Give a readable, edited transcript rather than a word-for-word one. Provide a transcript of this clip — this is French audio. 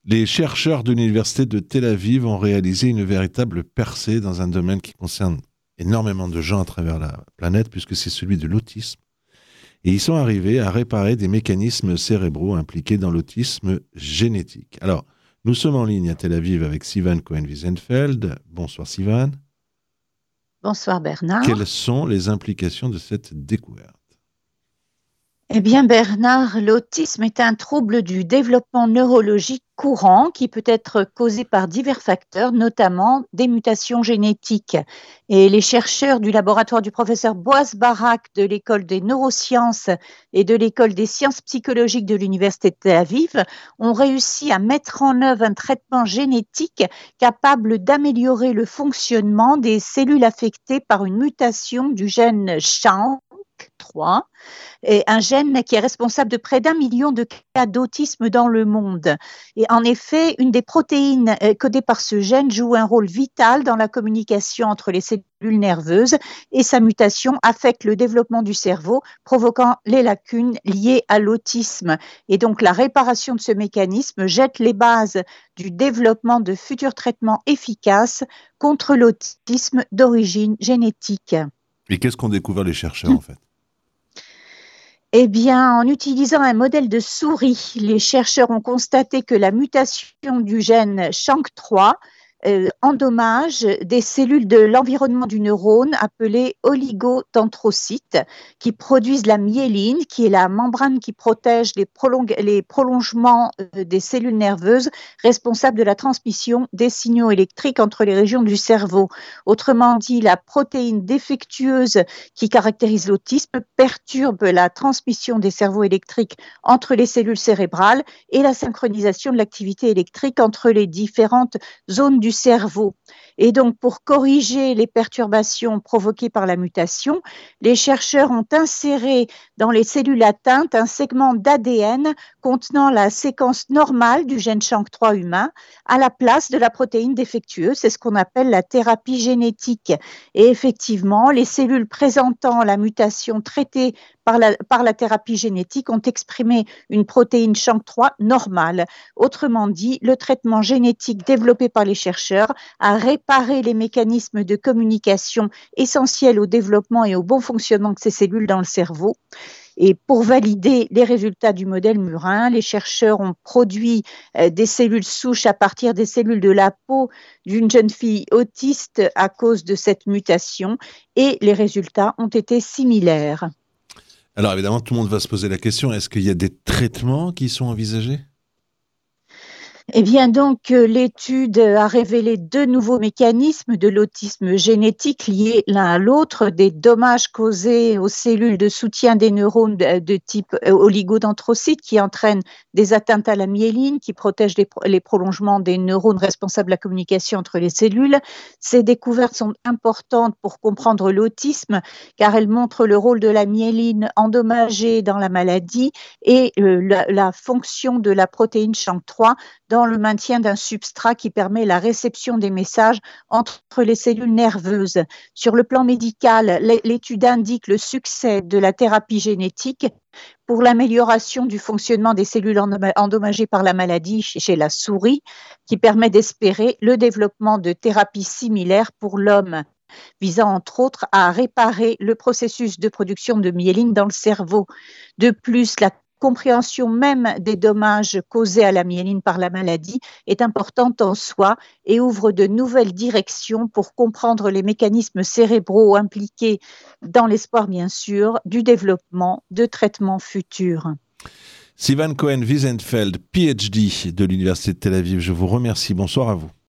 Les chercheurs de l'université de Tel Aviv ont réalisé une véritable percée dans un domaine qui concerne énormément de gens à travers la planète, puisque c'est celui de l'autisme. Et ils sont arrivés à réparer des mécanismes cérébraux impliqués dans l'autisme génétique. Alors, nous sommes en ligne à Tel Aviv avec Sivan Cohen-Wiesenfeld. Bonsoir Sivan. Bonsoir Quelles Bernard. sont les implications de cette découverte? Eh bien Bernard, l'autisme est un trouble du développement neurologique courant qui peut être causé par divers facteurs, notamment des mutations génétiques. Et les chercheurs du laboratoire du professeur Boaz Barak de l'école des neurosciences et de l'école des sciences psychologiques de l'université de Tel Aviv ont réussi à mettre en œuvre un traitement génétique capable d'améliorer le fonctionnement des cellules affectées par une mutation du gène SHANK3, et un gène qui est responsable de près d'1 million de cas d'autisme dans le monde. Et en effet, une des protéines codées par ce gène joue un rôle vital dans la communication entre les cellules nerveuses et sa mutation affecte le développement du cerveau, provoquant les lacunes liées à l'autisme. Et donc, la réparation de ce mécanisme jette les bases du développement de futurs traitements efficaces contre l'autisme d'origine génétique. Et qu'est-ce qu'ont découvert les chercheurs en fait? Eh bien, en utilisant un modèle de souris, les chercheurs ont constaté que la mutation du gène SHANK3 endommage des cellules de l'environnement du neurone appelées oligodendrocytes qui produisent la myéline, qui est la membrane qui protège les prolongements des cellules nerveuses responsables de la transmission des signaux électriques entre les régions du cerveau. Autrement dit, la protéine défectueuse qui caractérise l'autisme perturbe la transmission des cerveaux électriques entre les cellules cérébrales et la synchronisation de l'activité électrique entre les différentes zones du cerveau. Et donc, pour corriger les perturbations provoquées par la mutation, les chercheurs ont inséré dans les cellules atteintes un segment d'ADN contenant la séquence normale du gène SHANK3 humain à la place de la protéine défectueuse. C'est ce qu'on appelle la thérapie génétique. Et effectivement, les cellules présentant la mutation traitée par la thérapie génétique ont exprimé une protéine SHANK3 normale. Autrement dit, le traitement génétique développé par les chercheurs a réparé les mécanismes de communication essentiels au développement et au bon fonctionnement de ces cellules dans le cerveau. Et pour valider les résultats du modèle murin, les chercheurs ont produit des cellules souches à partir des cellules de la peau d'une jeune fille autiste à cause de cette mutation et les résultats ont été similaires. Alors évidemment, tout le monde va se poser la question, est-ce qu'il y a des traitements qui sont envisagés? Eh bien, donc, l'étude a révélé 2 nouveaux mécanismes de l'autisme génétique liés l'un à l'autre, des dommages causés aux cellules de soutien des neurones de type oligodendrocyte qui entraînent des atteintes à la myéline, qui protègent les prolongements des neurones responsables de la communication entre les cellules. Ces découvertes sont importantes pour comprendre l'autisme car elles montrent le rôle de la myéline endommagée dans la maladie et la fonction de la protéine SHANK3 dans le maintien d'un substrat qui permet la réception des messages entre les cellules nerveuses. Sur le plan médical, l'étude indique le succès de la thérapie génétique pour l'amélioration du fonctionnement des cellules endommagées par la maladie chez la souris, qui permet d'espérer le développement de thérapies similaires pour l'homme, visant entre autres à réparer le processus de production de myéline dans le cerveau. De plus, la compréhension même des dommages causés à la myéline par la maladie est importante en soi et ouvre de nouvelles directions pour comprendre les mécanismes cérébraux impliqués dans l'espoir, bien sûr, du développement de traitements futurs. Sivan Cohen-Wiesenfeld, PhD de l'Université de Tel Aviv, je vous remercie. Bonsoir à vous.